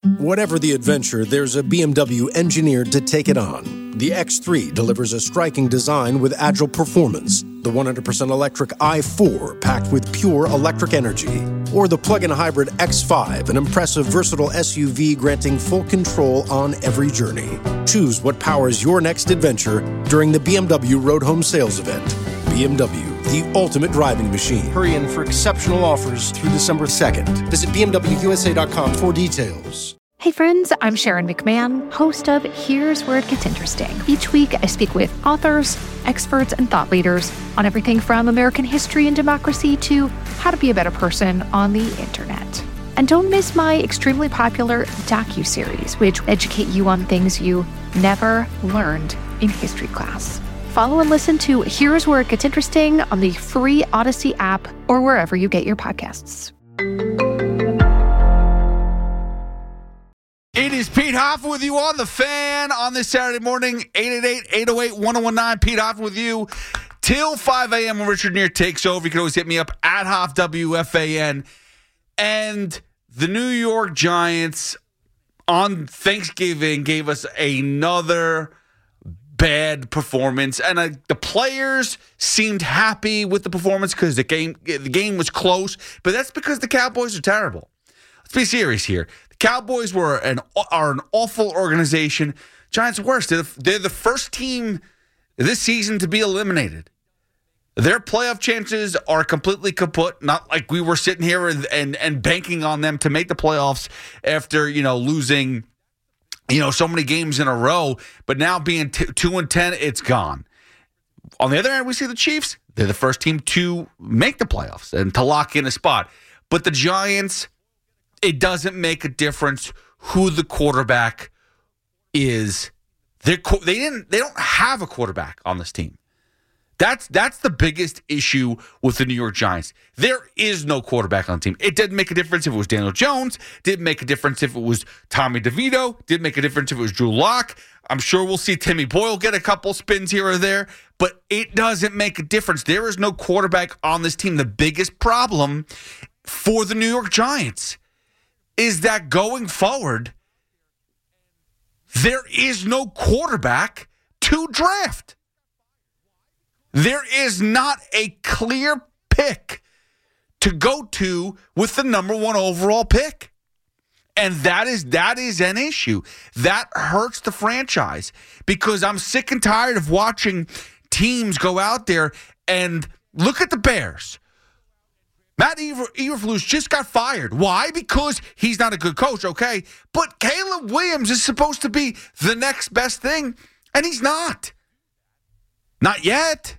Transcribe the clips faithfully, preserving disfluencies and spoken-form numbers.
Whatever the adventure, there's a B M W engineered to take it on. The X three delivers a striking design with agile performance. The one hundred percent electric i four packed with pure electric energy. Or the plug-in hybrid X five, an impressive versatile S U V granting full control on every journey. Choose what powers your next adventure during the B M W Road Home Sales Event. B M W, the ultimate driving machine. Hurry in for exceptional offers through December second. Visit B M W U S A dot com for details. Hey friends, I'm Sharon McMahon, host of Here's Where It Gets Interesting. Each week, I speak with authors, experts, and thought leaders on everything from American history and democracy to how to be a better person on the internet. And don't miss my extremely popular docuseries, which educate you on things you never learned in history class. Follow and listen to Here's Where It Gets Interesting on the free Odyssey app or wherever you get your podcasts. It is Pete Hoffman with you on The Fan on this Saturday morning, eight eight eight, eight oh eight, one oh one nine. Pete Hoffman with you till five a.m. when Richard Neer takes over. You can always hit me up at Hoff W F A N. And the New York Giants on Thanksgiving gave us another bad performance. And uh, the players seemed happy with the performance because the game, the game was close. But that's because the Cowboys are terrible. Let's be serious here. The Cowboys were an are an awful organization. Giants are worse. They're the, they're the first team this season to be eliminated. Their playoff chances are completely kaput. Not like we were sitting here and, and, and banking on them to make the playoffs after, you know, losing, you know, so many games in a row. But now being t- two and ten, it's gone. On the other hand, we see the Chiefs. They're the first team to make the playoffs and to lock in a spot. But the Giants, it doesn't make a difference who the quarterback is. They're, they didn't. They don't have a quarterback on this team. That's that's the biggest issue with the New York Giants. There is no quarterback on the team. It didn't make a difference if it was Daniel Jones. Didn't make a difference if it was Tommy DeVito. Didn't make a difference if it was Drew Lock. I'm sure we'll see Timmy Boyle get a couple spins here or there, but it doesn't make a difference. There is no quarterback on this team. The biggest problem for the New York Giants is that going forward, there is no quarterback to draft. There is not a clear pick to go to with the number one overall pick. And that is that is an issue. That hurts the franchise because I'm sick and tired of watching teams go out there and look at the Bears. Matt Eber- Eberflus just got fired. Why? Because he's not a good coach, okay? But Caleb Williams is supposed to be the next best thing, and he's not. Not yet.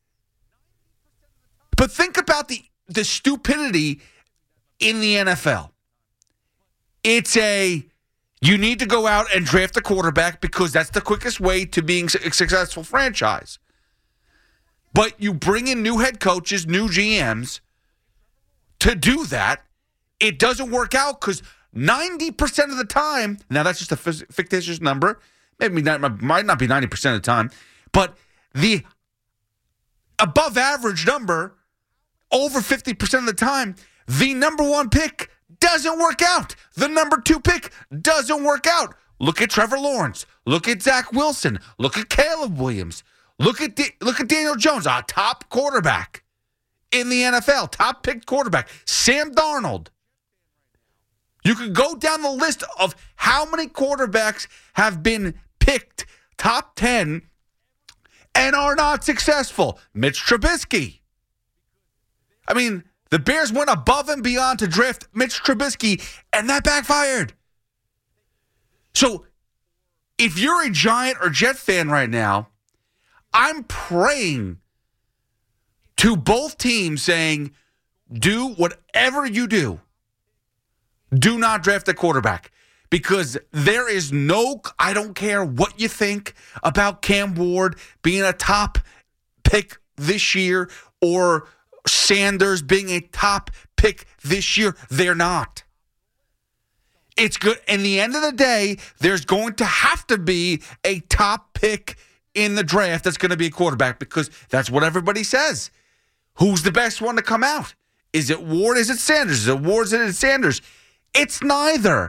But think about the, the stupidity in the N F L. It's a, you need to go out and draft a quarterback because that's the quickest way to being a successful franchise. But you bring in new head coaches, new G Ms, to do that. It doesn't work out because ninety percent of the time, now that's just a fictitious number, maybe not, might not be ninety percent of the time, but the above average number, over fifty percent of the time, the number one pick doesn't work out. The number two pick doesn't work out. Look at Trevor Lawrence. Look at Zach Wilson. Look at Caleb Williams. Look at D- look at Daniel Jones, a top quarterback in the N F L, top picked quarterback. Sam Darnold. You can go down the list of how many quarterbacks have been picked top ten and are not successful. Mitch Trubisky. I mean, the Bears went above and beyond to draft Mitch Trubisky, and that backfired. So, if you're a Giant or Jet fan right now, I'm praying to both teams saying, do whatever you do. Do not draft a quarterback. Because there is no, I don't care what you think about Cam Ward being a top pick this year or Sanders being a top pick this year. They're not. It's good. In the end of the day, there's going to have to be a top pick in the draft that's going to be a quarterback because that's what everybody says. Who's the best one to come out? Is it Ward? Is it Sanders? Is it Ward? Is it Sanders? It's neither.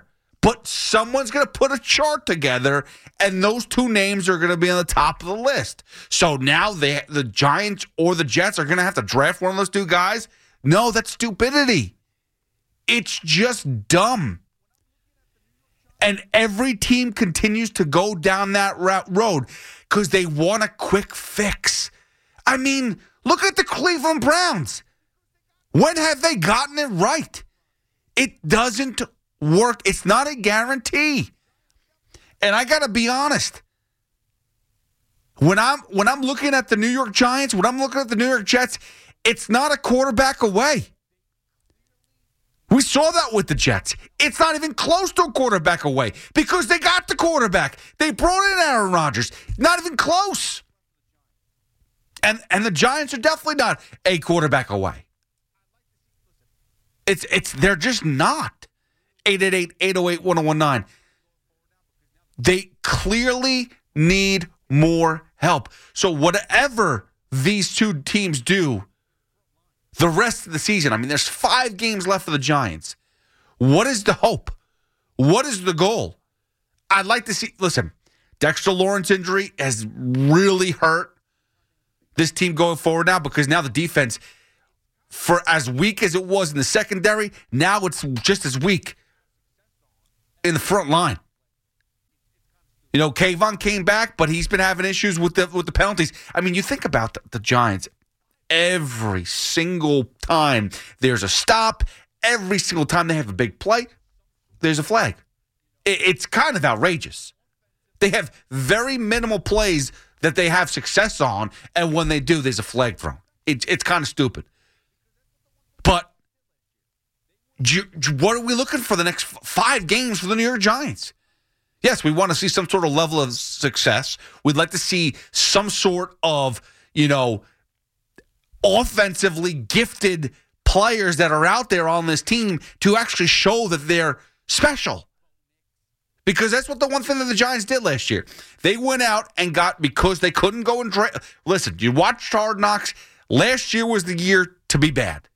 But someone's going to put a chart together, and those two names are going to be on the top of the list. So now they, the Giants or the Jets are going to have to draft one of those two guys? No, that's stupidity. It's just dumb. And every team continues to go down that road because they want a quick fix. I mean, look at the Cleveland Browns. When have they gotten it right? It doesn't work. It's not a guarantee. And I got to be honest. When I'm when I'm looking at the New York Giants, when I'm looking at the New York Jets, it's not a quarterback away. We saw that with the Jets. It's not even close to a quarterback away because they got the quarterback. They brought in Aaron Rodgers. Not even close. And and the Giants are definitely not a quarterback away. It's it's they're just not. eight eight eight, eight oh eight, one oh one nine. They clearly need more help. So whatever these two teams do the rest of the season, I mean, there's five games left for the Giants. What is the hope? What is the goal? I'd like to see, listen, Dexter Lawrence injury has really hurt this team going forward now because now the defense, for as weak as it was in the secondary, now it's just as weak in the front line. You know, Kayvon came back, but he's been having issues with the with the penalties. I mean, you think about the, the Giants. Every single time there's a stop, every single time they have a big play, there's a flag. It, it's kind of outrageous. They have very minimal plays that they have success on, and when they do, there's a flag thrown. It, it's kind of stupid. But what are we looking for the next five games for the New York Giants? Yes, we want to see some sort of level of success. We'd like to see some sort of, you know, offensively gifted players that are out there on this team to actually show that they're special. Because that's what the one thing that the Giants did last year. They went out and got, because they couldn't go and draft. Listen, you watched Hard Knocks. Last year was the year to be bad.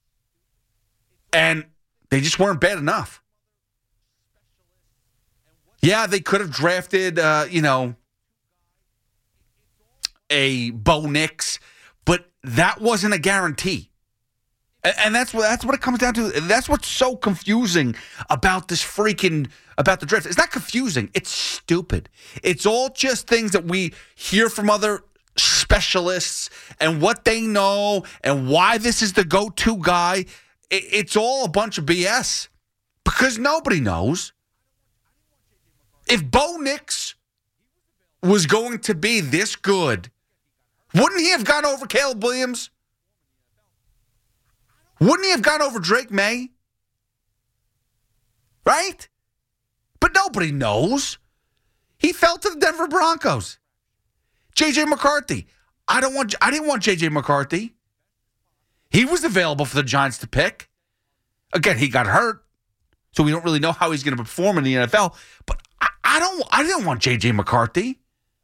And they just weren't bad enough. Yeah, they could have drafted, uh, you know, a Bo Nix, but that wasn't a guarantee. And, and that's what that's what it comes down to. That's what's so confusing about this freaking, about the draft. It's not confusing. It's stupid. It's all just things that we hear from other specialists and what they know and why this is the go-to guy. It, it's all a bunch of B S because nobody knows. If Bo Nix was going to be this good, wouldn't he have gone over Caleb Williams? Wouldn't he have gone over Drake May? Right? But nobody knows. He fell to the Denver Broncos. J J McCarthy. I don't want I didn't want J J McCarthy. He was available for the Giants to pick. Again, he got hurt, so we don't really know how he's going to perform in the N F L, but I, I don't I didn't want J J McCarthy.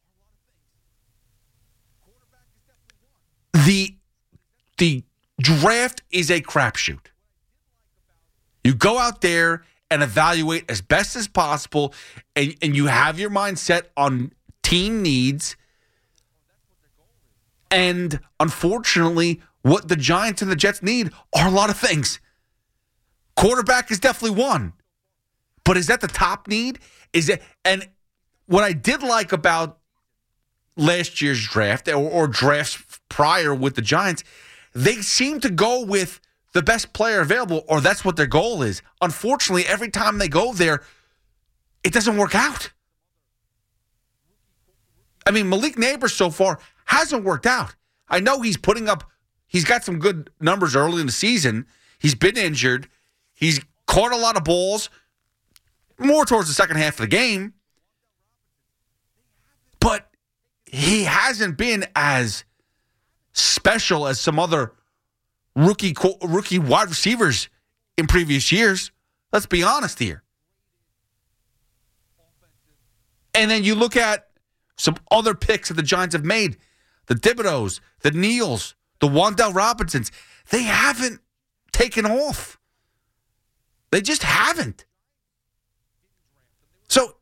The the draft is a crapshoot. You go out there and evaluate as best as possible, and, and you have your mind set on team needs. And unfortunately, what the Giants and the Jets need are a lot of things. Quarterback is definitely one. But is that the top need? Is it? And what I did like about last year's draft or, or drafts prior with the Giants, they seem to go with the best player available, or that's what their goal is. Unfortunately, every time they go there, it doesn't work out. I mean, Malik Neighbors so far hasn't worked out. I know he's putting up, he's got some good numbers early in the season. He's been injured. He's caught a lot of balls, more towards the second half of the game. But he hasn't been as special as some other rookie rookie wide receivers in previous years. Let's be honest here. And then you look at some other picks that the Giants have made. The Thibodeaux, the Neals, the Wan'Dale Robinsons. They haven't taken off. They just haven't.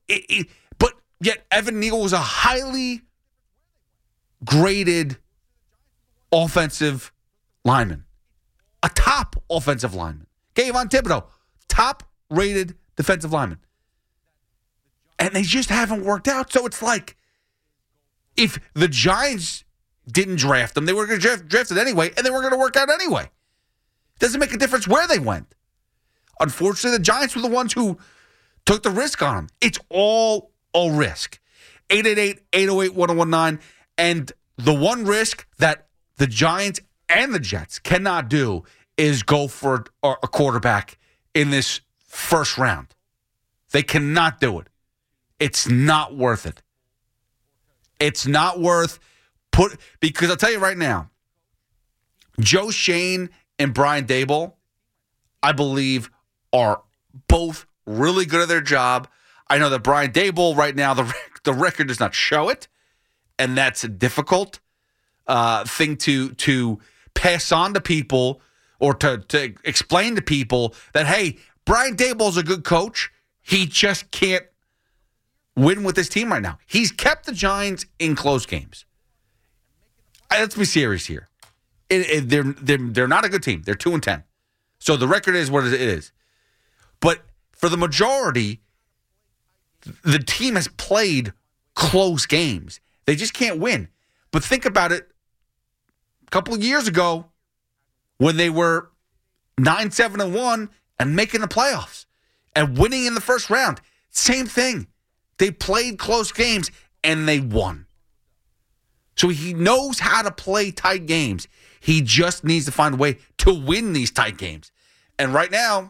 it, it, but yet Evan Neal was a highly graded offensive lineman, a top offensive lineman. Kayvon Thibodeau, top-rated defensive lineman. And they just haven't worked out. So it's like, if the Giants didn't draft them, they were going to draft drafted anyway, and they were going to work out anyway. It doesn't make a difference where they went. Unfortunately, the Giants were the ones who took the risk on them. It's all a risk. eight eight eight, eight oh eight, one oh one nine. And the one risk that the Giants and the Jets cannot do is go for a quarterback in this first round. They cannot do it. It's not worth it. It's not worth put because I'll tell you right now, Joe Schoen and Brian Daboll, I believe, are both really good at their job. I know that Brian Daboll right now, the the record does not show it, and that's a difficult uh, thing to to pass on to people or to, to explain to people that, hey, Brian Daboll's a good coach. He just can't win with his team right now. He's kept the Giants in close games. Let's be serious here. It, it, they're, they're, they're not a good team. They're two and ten. So the record is what it is. But for the majority, the team has played close games. They just can't win. But think about it. A couple of years ago, when they were nine seven and one and making the playoffs and winning in the first round, same thing. They played close games, and they won. So he knows how to play tight games. He just needs to find a way to win these tight games. And right now,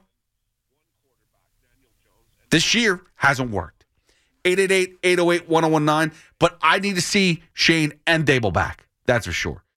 this year hasn't worked. eight eight eight, eight oh eight, one oh one nine. But I need to see Schoen and Daboll back. That's for sure.